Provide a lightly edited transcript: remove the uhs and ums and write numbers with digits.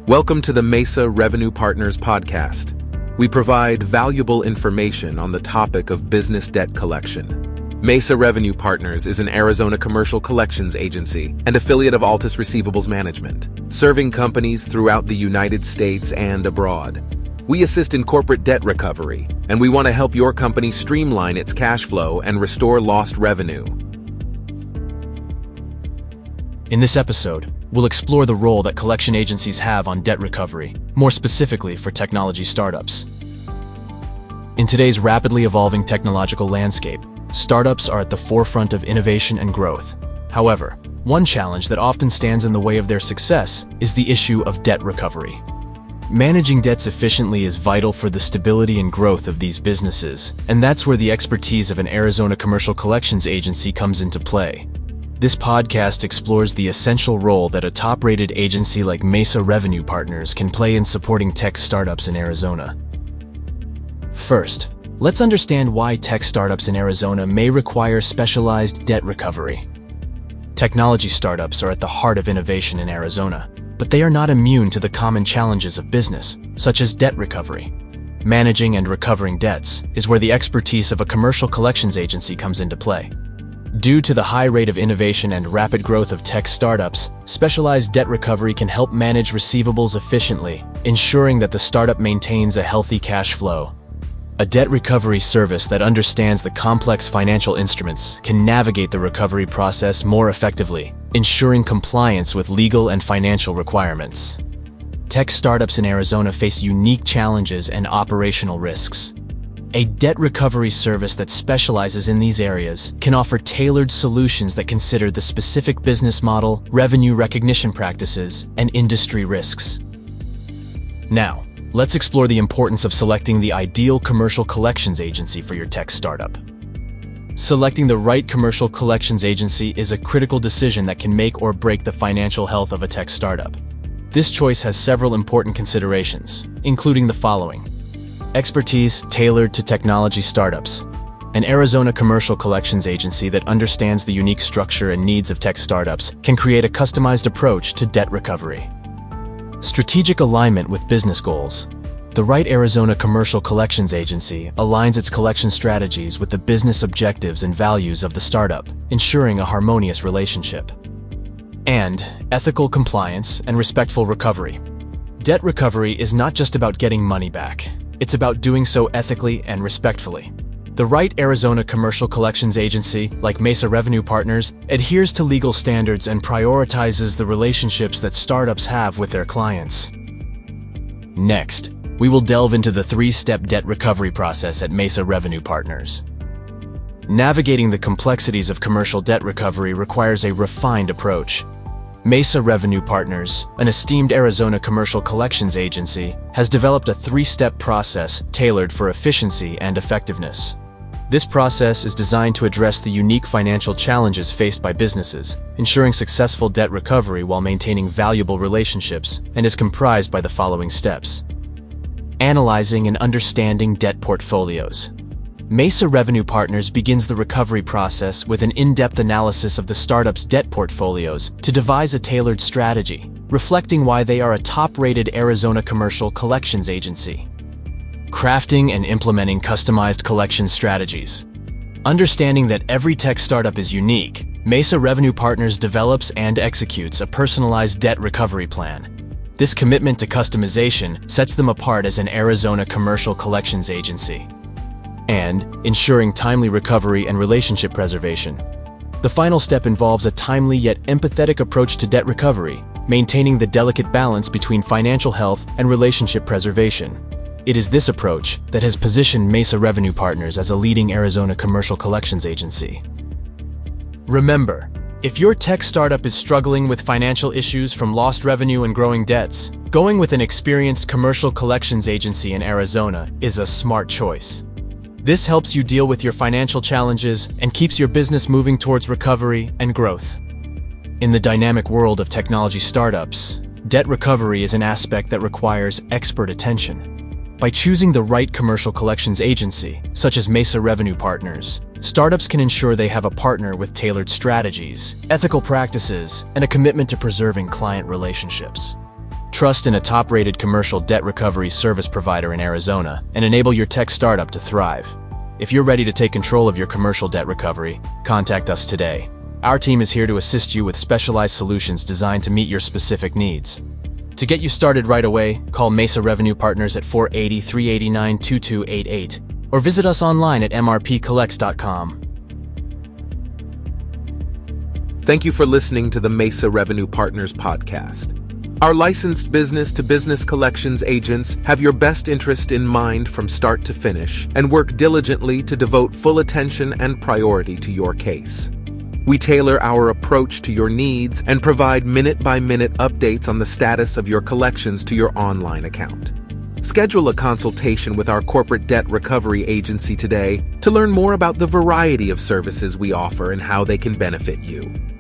Welcome to the Mesa Revenue Partners podcast. We provide valuable information on the topic of business debt collection. Mesa Revenue Partners is an Arizona commercial collections agency and affiliate of Altus Receivables Management, serving companies throughout the United States and abroad. We assist in corporate debt recovery, and we want to help your company streamline its cash flow and restore lost revenue. In this episode, we'll explore the role that collection agencies have on debt recovery, more specifically for technology startups. In today's rapidly evolving technological landscape, startups are at the forefront of innovation and growth. However, one challenge that often stands in the way of their success is the issue of debt recovery. Managing debts efficiently is vital for the stability and growth of these businesses, and that's where the expertise of an Arizona commercial collections agency comes into play. This podcast explores the essential role that a top-rated agency like Mesa Revenue Partners can play in supporting tech startups in Arizona. First, let's understand why tech startups in Arizona may require specialized debt recovery. Technology startups are at the heart of innovation in Arizona, but they are not immune to the common challenges of business, such as debt recovery. Managing and recovering debts is where the expertise of a commercial collections agency comes into play. Due to the high rate of innovation and rapid growth of tech startups, specialized debt recovery can help manage receivables efficiently, ensuring that the startup maintains a healthy cash flow. A debt recovery service that understands the complex financial instruments can navigate the recovery process more effectively, ensuring compliance with legal and financial requirements. Tech startups in Arizona face unique challenges and operational risks. A debt recovery service that specializes in these areas can offer tailored solutions that consider the specific business model, revenue recognition practices, and industry risks. Now, let's explore the importance of selecting the ideal commercial collections agency for your tech startup. Selecting the right commercial collections agency is a critical decision that can make or break the financial health of a tech startup. This choice has several important considerations, including the following. Expertise tailored to technology startups. An Arizona commercial collections agency that understands the unique structure and needs of tech startups can create a customized approach to debt recovery. Strategic alignment with business goals. The right Arizona commercial collections agency aligns its collection strategies with the business objectives and values of the startup, ensuring a harmonious relationship. And ethical compliance and respectful recovery. Debt recovery is not just about getting money back. It's about doing so ethically and respectfully. The right Arizona commercial collections agency, like Mesa Revenue Partners, adheres to legal standards and prioritizes the relationships that startups have with their clients. Next, we will delve into the three-step debt recovery process at Mesa Revenue Partners. Navigating the complexities of commercial debt recovery requires a refined approach. Mesa Revenue Partners, an esteemed Arizona commercial collections agency, has developed a three-step process tailored for efficiency and effectiveness. This process is designed to address the unique financial challenges faced by businesses, ensuring successful debt recovery while maintaining valuable relationships, and is comprised by the following steps. Analyzing and understanding debt portfolios. Mesa Revenue Partners begins the recovery process with an in-depth analysis of the startup's debt portfolios to devise a tailored strategy, reflecting why they are a top-rated Arizona commercial collections agency. Crafting and implementing customized collection strategies. Understanding that every tech startup is unique, Mesa Revenue Partners develops and executes a personalized debt recovery plan. This commitment to customization sets them apart as an Arizona commercial collections agency. And ensuring timely recovery and relationship preservation. The final step involves a timely yet empathetic approach to debt recovery, maintaining the delicate balance between financial health and relationship preservation. It is this approach that has positioned Mesa Revenue Partners as a leading Arizona commercial collections agency. Remember, if your tech startup is struggling with financial issues from lost revenue and growing debts, going with an experienced commercial collections agency in Arizona is a smart choice. This helps you deal with your financial challenges and keeps your business moving towards recovery and growth. In the dynamic world of technology startups, debt recovery is an aspect that requires expert attention. By choosing the right commercial collections agency, such as Mesa Revenue Partners, startups can ensure they have a partner with tailored strategies, ethical practices, and a commitment to preserving client relationships. Trust in a top-rated commercial debt recovery service provider in Arizona and enable your tech startup to thrive. If you're ready to take control of your commercial debt recovery, contact us today. Our team is here to assist you with specialized solutions designed to meet your specific needs. To get you started right away, call Mesa Revenue Partners at 480-389-2288 or visit us online at mrpcollects.com. Thank you for listening to the Mesa Revenue Partners podcast. Our licensed business-to-business collections agents have your best interest in mind from start to finish and work diligently to devote full attention and priority to your case. We tailor our approach to your needs and provide minute-by-minute updates on the status of your collections to your online account. Schedule a consultation with our corporate debt recovery agency today to learn more about the variety of services we offer and how they can benefit you.